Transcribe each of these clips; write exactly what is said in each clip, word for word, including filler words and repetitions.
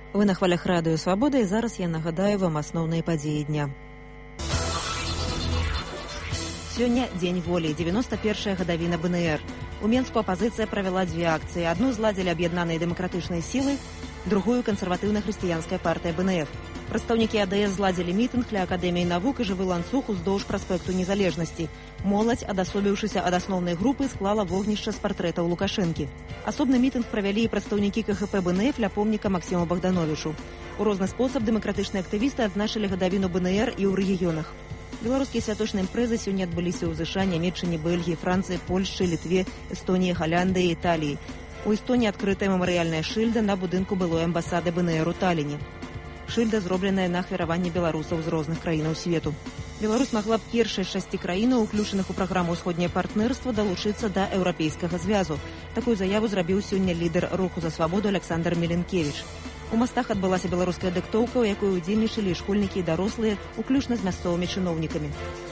Вы на хвалях радыё «Свабода», і зараз я нагадаю вам асноўныя падзеі дня. Сёння дзень волі, дзевяносто першая гадавіна бэ эн эр. У Менску апазіцыя правяла дзве акцыі. Адну зладзілі аб'яднаныя дэмакратычныя сілы, другую кансерватыўна-хрысціянская партыя бэ эн эф. Прадстаўнікі а дэ эс зладзілі мітынг ля Акадэміі навук і жывы ланцуг уздоўж праспекту Незалежнасці. Моладзь, адасобіўшыся ад асноўнай групы, склала вогнішча з партрэтаў Лукашэнкі. Асобны мітынг правялі і прадстаўнікі ка гэ пэ бэ эн эф ля помніка Максіму Богдановичу. У розны спосаб дэмакратычныя актывісты адзначылі гадавіну бэ эн эр і ў рэгіёнах. Беларускія святочныя імпрэзы сёння адбыліся ў зэ ша, Нямецчыне, Бельгіі, Францыі, Польшчы, Літве, Эстоніі, Галяндыі і Італіі. У Эстоніі адкрытая мемарыяльная шыльда на будынку былой амбасады бэ эн эр у Таліне. Шыльда зробленая на ахвяраванне беларусаў з розных краінаў свету. Беларусь магла б першай з шасці краінаў, уключаных у праграму «Усходняе партнерства», далучыцца да еўрапейскага звязу. Такую заяву зрабіў сёння лідар руху за свабоду Александр Меленкевич. У Мастах адбылася беларуская дыктоўка, у якой удзельнічалі і школьнікі і дарослыя, уключна з мясцовымі чыноўнікамі.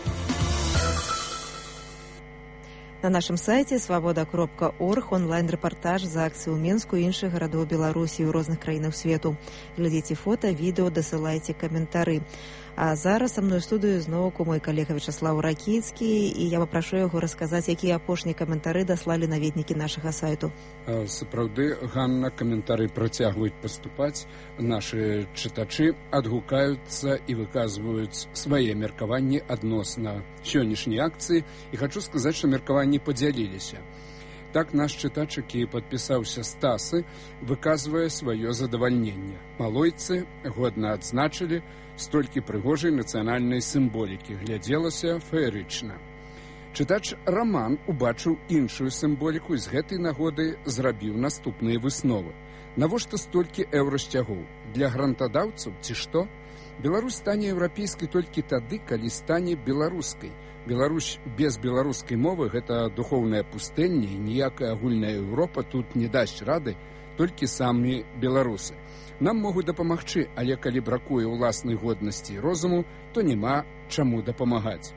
На нашым сайце свабода кропка орг онлайн-рэпартаж з акцыі ў Менску і іншых гарадоў Беларусі ў розных краінах свету. Глядзіце фота, відэо, дасылайце каментары. А зараз са мной у студыю зноўку мой калега Вячаслаў Ракіцкі, і я папрашу яго расказаць, якія апошнія каментары даслалі наведнікі нашага сайту. Сапраўды, Ганна, каментары працягваюць паступаць. Нашы чытачы адгукаюцца і выказваюць свае меркаванні адносна сённяшняй акцыі. І хачу сказаць, што меркаванні падзяліліся. Так наш чытач, які падпісаўся Стасы, выказвае сваё задавальненне. Малойцы годна адзначылі, столькі прыгожай нацыянальнай сімволікі, глядзелася феерычна. Чытач Раман убачыў іншую сімволіку і з гэтай нагоды зрабіў наступныя высновы. Навошта столькі еўрасцягоў? Для грантадаўцаў ці што? Беларусь стане еўрапейскай толькі тады, калі стане беларускай. Беларусь без беларускай мовы – гэта духоўная пустэльня, і ніякая агульная Еўропа тут не дасць рады, толькі самі беларусы. Нам могуць дапамагчы, але калі бракуе ўласнай годнасці і розуму, то няма чаму дапамагаць.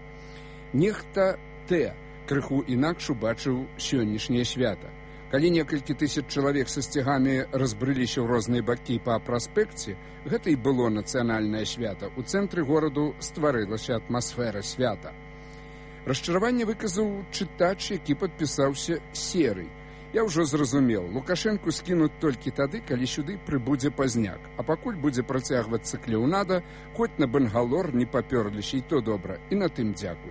Нехта Т. крыху інакш убачыў сённяшняе свята. Калі некалькі тысяч чалавек са сцягамі разбрыліся ў розныя бакі па праспекце, гэта і было нацыянальнае свята. У цэнтры гораду стварылася атмасфера свята. Расчараванне выказаў чытач, які падпісаўся серый. Я ўжо зразумеў, Лукашэнку скінуць толькі тады, калі сюды прыбудзе пазняк. А пакуль будзе працягвацца клеўнада, хоць на Бангалор не папёрліся, і то добра, і на тым дзякуй.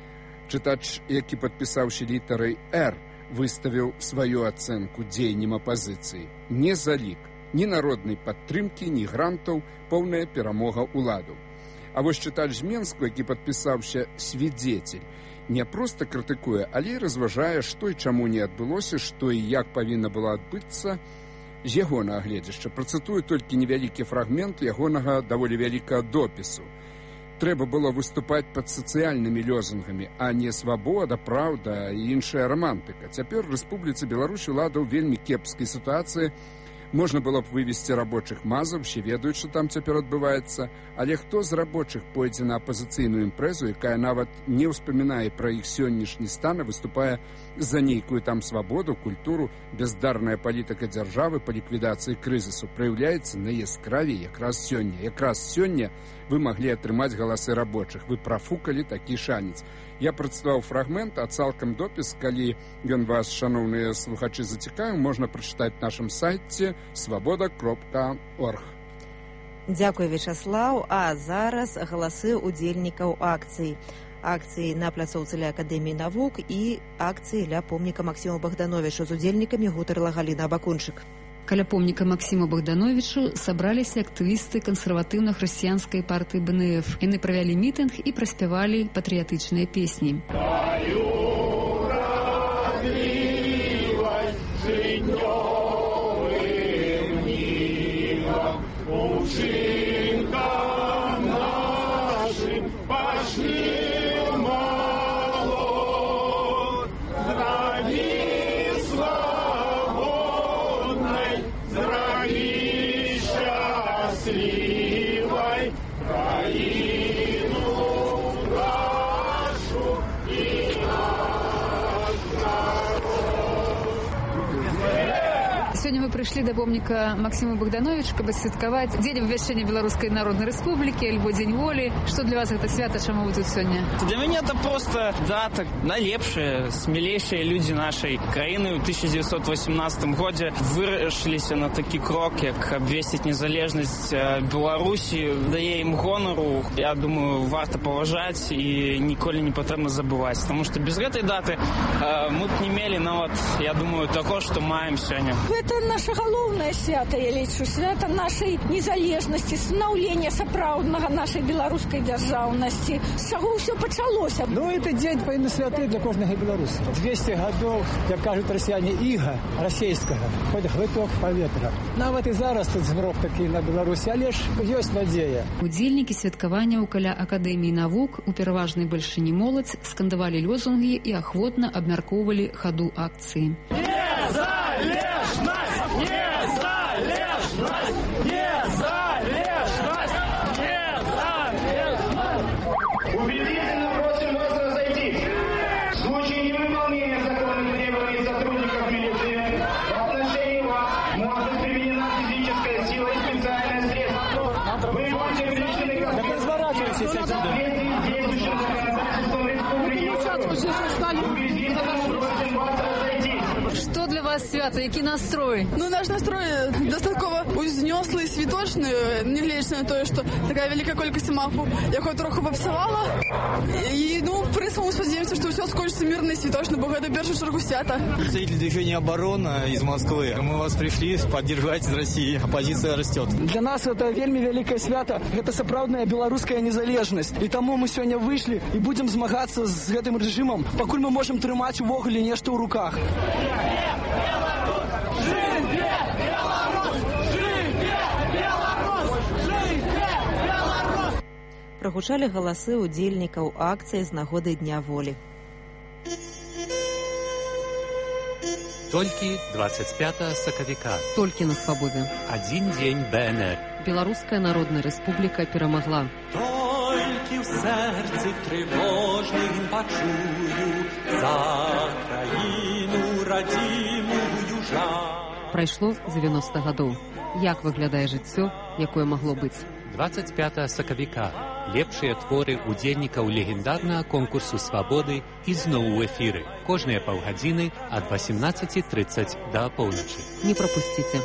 Чытач, які падпісаўся літарай «Р», выставіў сваю ацэнку дзеянням апазіцыі. Не залік, ні народнай падтрымкі, ні грантаў, поўная перамога ўладу. А вось чытач з Менску, які падпісаўся «Свідзецель», не проста крытыкуе, але і разважае, што і чаму не адбылося, што і як павінна было адбыцца з ягонага гледзяшча. Працытую толькі невялікі фрагмент ягонага даволі вялікага допісу. Трэба было выступаць пад сацыяльнымі лёзунгамі, а не свабода, праўда і іншая рамантыка. Цяпер Рэспубліцы Беларусь улада ў вельмі кепскай сітуацыі. Можна было б вывесці рабочых мазаў, усе ведаюць, што там цяпер адбываецца, але хто з рабочых пойдзе на апазіцыйную імпрэзу, якая нават не ўспамінае пра іх сённяшні стан, а выступае за нейкую там свабоду, культуру, бяздарная палітыка дзяржавы па ліквідацыі крызісу праяўляецца найяскравей якраз сёння. Якраз сёння вы маглі атрымаць галасы рабочых, вы прафукалі такі шанец. Я прадставаў фрагмент, а цалкам допіс, калі ён вас, шаноўныя слухачы, зацікавіў, можна прачытаць на нашым сайце свабода кропка орг. Дзякуй, Вячаслаў. А зараз галасы удзельнікаў акцыі. Акцыі на пляцоўцы ля Акадэміі навук і акцыі ля помніка Максіму Богдановичу. З удзельнікамі гутарыла Галіна Абакунчык. Каля помніка Максіму Богдановичу сабраліся актывісты кансерватыўна-хрысціянскай партыі бэ эн эф. Яны правялі мітынг і праспявалі патрыятычныя песні. прыйшлі да помніка Максиму Богдановичу, каб святкаваць дзень абвяшчэння Беларускай Народнай Рэспублікі альбо дзень волі. Што для вас гэта свята, чаму вы тут сёння? Для мяне это просто дата найлепшая, смелейшие люди нашей краіны ў тысяча девятьсот восемнадцатым годзе вырашыліся на такі крок, як абвесціць незалежнасць Беларусі, дае ім гонару. Я думаю, варта паважаць і ніколі не патрэбна забываць, потому что без гэтай даты э, мы б не мелі нават, я думаю, таго, што маем сёння. Гэта наша галоўнае свята, я лічу, свята нашай незалежнасці, станаўлення сапраўднага нашай беларускай дзяржаўнасці. З чаго ўсё пачалося? Ну, это дзень павінны святы для кожнага беларуса. двести гадоў, як кажуць расіяне, іга расійскага, хоць глыток паветра. Нават і зараз тут змрок такі на Беларусі, але ж ёсць надзея. Удзельнікі святкаванняў каля Акадэміі навук у пераважнай бальшыні моладзь скандавалі лёзунгі і ахвотна абмяркоўвалі хаду акцыі. Незалежность! Незалежность! Незалежность! Незалежность! Убедительно просим вас разойтись. В случае невыполнения законных требований сотрудников милиции в отношении вас может быть применена физическая сила и специальное средство. Вы будете привлечены к ответственности действующим законодательством Республики. Убедительно просим вас разойтись. Што для вас свята, які настрой? Ну, наш настрой дастаткова узнёслы і світочны, нягледзячы на тое, што такая вялікая колькасць мапу, якую троху папсавала. І, ну, прысму спадзяемся, што ўсё скончыцца мірна і світочна, бо гэта першую чаргу свята. Представитель движения «Оборона» из Москвы. Мы вас пришли поддержать из России. Оппозиция растет. Для нас это вельмі вялікае свята. Гэта сапраўдная беларуская незалежнасць. І таму мы сёння выйшлі і будзем змагацца з гэтым рэжымам, пакуль мы можам трымаць увогуле нешта ў руках. Прагучалі галасы ўдзельнікаў акцыі з нагоды Дня волі. Толькі двадцать пятого сакавіка. Толькі на свабодзе. Адзін дзень БНР. Беларуская Народная Рэспубліка перамагла. Толькі ў сэрцы трывожным пачую за краіну радзімую жар. Прайшло дзевяноста гадоў. Як выглядае жыццё, якое магло быць? двадцать пятого сакавіка. Лепшыя творы удзельнікаў легендарнага конкурсу свабоды ізноў у эфіры. Кожныя паўгадзіны ад восемнадцати тридцати да апоўначы. Не прапусціце.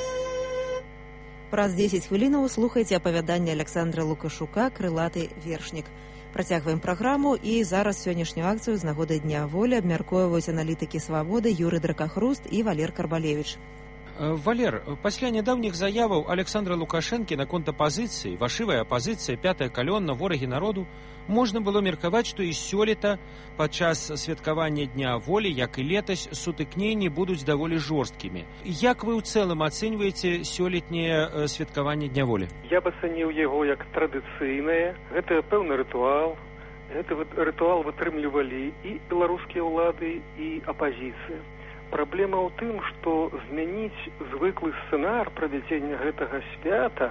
Праз дзесяць хвілінаў слухайце апавяданне Александра Лукашука «Крылаты вершнік». Працягваем праграму і зараз сённяшнюю акцыю з нагоды Дня волі абмяркоўваюць аналітыкі свабоды Юрый Дракахруст і Валер Карбалевич. Валер, пасля нядаўніх заяваў Александра Лукашэнкі наконт апазіцыі, вашывая апазіцыя, пятая калённа, ворагі народу, можна было меркаваць, што і сёлета падчас святкавання Дня волі, як і летась, сутыкненні будуць даволі жорсткімі. Як вы ў цэлым ацэньваеце сёлетняе святкаванне Дня волі? Я б ацаніў яго як традыцыйнае. Гэта пэўны рытуал. Гэты рытуал вытрымлівалі і беларускія ўлады, і апазіцыя. Праблема ў тым, што змяніць звыклы сцэнар правядзення гэтага свята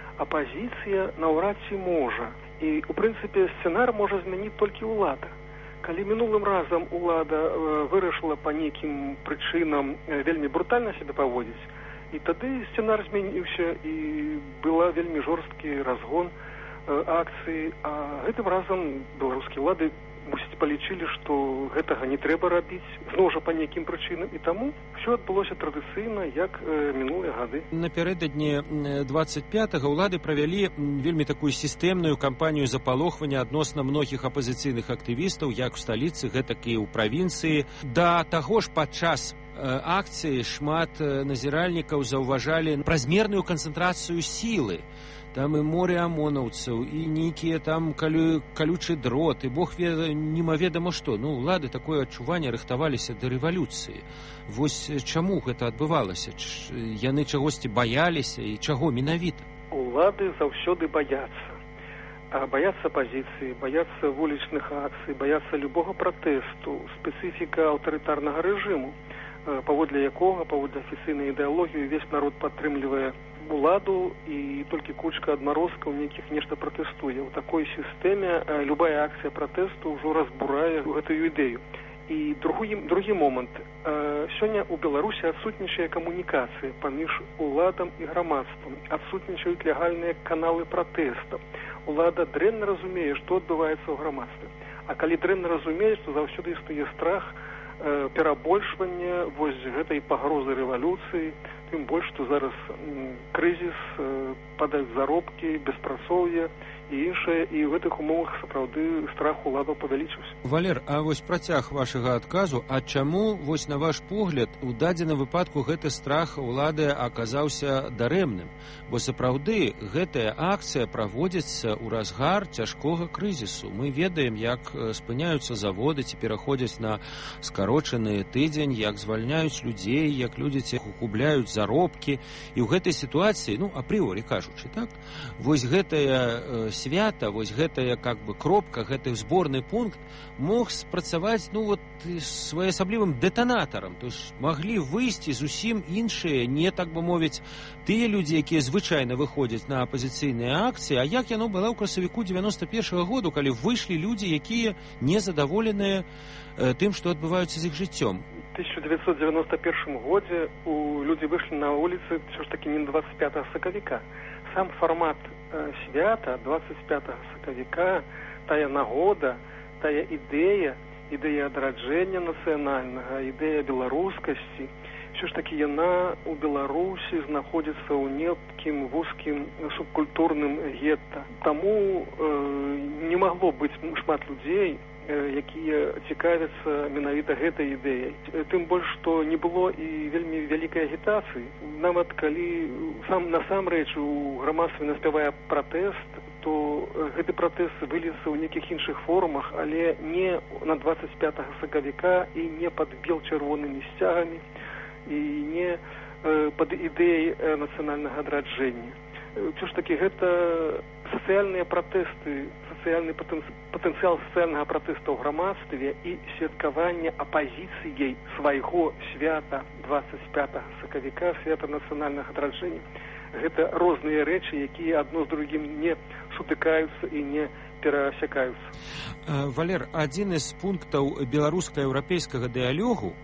апазіцыя наўрад ці можа. І, у прынцыпе, сцэнар можа змяніць толькі ўлада. Калі мінулым разам ўлада э, вырашыла па нейкім прычынам э, вельмі брутальна сябе паводзіць, і тады сцэнар змяніўся, і была вельмі жорсткі разгон э, акцыі, а гэтым разам беларускія ўлады мусіць палічылі, што гэтага не трэба рабіць, зноў жа па нейкім прычынам, і таму ўсё адбылося традыцыйна, як э, мінулыя гады. Напярэдадні двадцать пятого ўлады правялі вельмі такую сістэмную кампанію запалохвання адносна многіх апазіцыйных актывістаў, як у сталіцы, гэтак і ў правінцыі. Да таго ж падчас акцыі шмат назіральнікаў заўважалі празмерную канцэнтрацыю сілы. Там і море амонаўцаў, і нейкія там калю, калючы дрот, і бог веда, немаведама што. Ну, ўлады такое адчуванне рыхтаваліся да рэвалюцыі. Вось чаму гэта адбывалася? Ч, яны чагосьці баяліся, і чаго менавіта? Улады заўсёды баяцца. А баяцца апазіцыі, баяцца вулічных акцый, баяцца любога пратэсту, спецыфіка аўтарытарнага рэжыму, паводле якога, паводле афіцыйнай ідэалогіі, увесь народ падтрымлівае уладу, і толькі кучка адмарозкаў нейкіх нешта пратэстуе. У такой сістэме любая акцыя пратэсту ўжо разбурае гэтую ідэю. І другі, другі момант. Сёння ў Беларусі адсутнічае камунікацыя паміж уладам і грамадствам, адсутнічаюць легальныя каналы пратэсту. Улада дрэнна разумее, што адбываецца ў грамадстве. А калі дрэнна разумееш, то заўсёды існуе страх э, перабольшвання вось гэтай пагрозы рэвалюцыі, тым больш, што зараз м, крызіс, э, падаюць заробкі, беспрацоўе і іншае, і ў гэтых умовах сапраўды страх уладаў павялічыўся. Валер, а вось працяг вашага адказу, а чаму, вось на ваш погляд, у дадзеным выпадку гэты страх улады аказаўся дарэмным? Бо сапраўды гэтая акцыя праводзіцца ў разгар цяжкога крызісу. Мы ведаем, як спыняюцца заводы, ці пераходзяць на скарочаны тыдзень, як звальняюць людзей, як людзі губляюць заробкі. І ў гэтай сітуацыі, ну, апрыорі кажучы, так? Вось гэтая свята, вось гэтая как бы кропка, гэты зборны пункт мог спрацаваць, ну, вот своеасаблівым дэтанатарам. То есть маглі выйсці зусім іншыя, не, так бы мовіць, тыя людзі, якія звычайна выходзяць на апазіцыйныя акцыі, а як яно было ў красавіку девяносто першага году, калі выйшлі людзі, якія незадаволеныя э, тым, што адбываюцца з іх жыццём. В тысяча девятьсот девяносто первом году у люди вышли на улицы все ж таки не двадцать пятого сакавіка. Сам формат э, свята двадцать пятого сакавіка, тая нагода, тая ідэя, ідэя адраджэння нацыянальнага, ідэя беларускасці, все ж таки яна у Беларусі знаходзіцца ў некім вузкім субкультурным гетта. Таму э, не магло быць шмат людзей, якія цікавяцца менавіта гэтай ідэяй. Тым больш, што не было і вельмі вялікай агітацыі. Нават калі сам насамрэч у грамадстве наспявае пратэст, то гэты пратэст выльецца ў нейкіх іншых форумах, але не на двадцать пятого сакавіка і не пад бел-чырвонымі сцягамі і не э, пад ідэяй э, нацыянальнага адраджэння. Ўсё ж такі гэта сацыяльныя пратэсты, сацыяльны патэнцыял сацыяльнага пратэста ў грамадстве і святкавання апазіцыяй свайго свята двадцать пятого сакавіка, свята нацыянальнага адраджэння. Гэта розныя рэчы, якія адно з другім не сутыкаюцца і не перасякаюцца. Валер, адзін з пунктаў беларуска-еўрапейскага дыялогу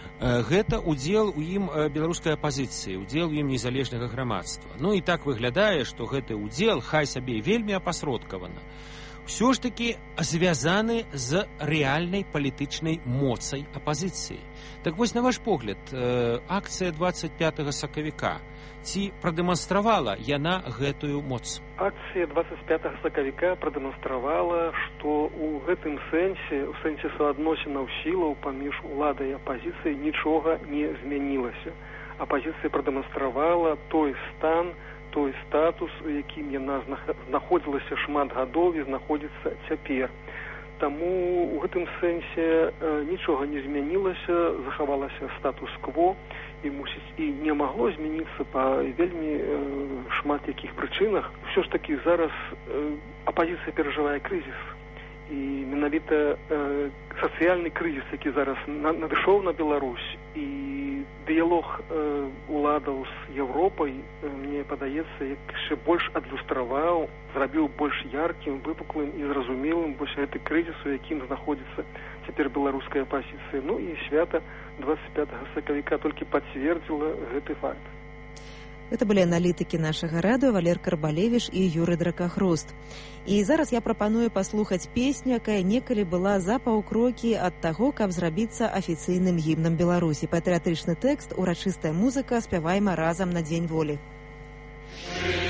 гэта удзел у ім беларускай апазіцыі, удзел у ім незалежнага грамадства. Ну і так выглядае, што гэты удзел, хай сабе вельмі апасродкавана, ўсё ж такі звязаны з рэальнай палітычнай моцай апазіцыі. Так вось, на ваш погляд, акцыя двадцать пятого сакавіка, ці прадэманстравала яна гэтую моц? Акцыя двадцать пятого сакавіка прадэманстравала, што ў гэтым сэнсе, у сэнсе суадносінаў сілаў паміж уладай і апазіцыяй нічога не змянілася. Апазіцыя прадэманстравала той стан, той статус, у якім яна знаходзілася шмат гадоў і знаходзіцца цяпер. Таму ў гэтым сэнсе э, нічога не змянілася, захавалася статус-кво, і мусіць і не магло змяніцца па вельмі э, шмат якіх прычынах. Усё ж такі зараз э, апазіцыя перажывае крызіс. І менавіта э, сацыяльны крызіс, які зараз на, надышоў на Беларусь, і дыялог э, уладаў з Еўропай, э, мне падаецца, яшчэ больш адлюстраваў, зрабіў больш яркім, выпуклым і зразумелым вось гэты крызіс, у якім знаходзіцца цяпер беларуская апазіцыя. Ну і свята двадцать пятого сакавіка толькі пацвердзіла гэты факт. Это былі аналітыкі нашага радыё Валер Карбалевіч і Юрый Дракахрост. І зараз я прапаную паслухаць песню, якая некалі была за паўкрокі ад таго, каб зрабіцца афіцыйным гімнам Беларусі. Патрыятычны тэкст, урачыстая музыка, спявайма разам на Дзень волі.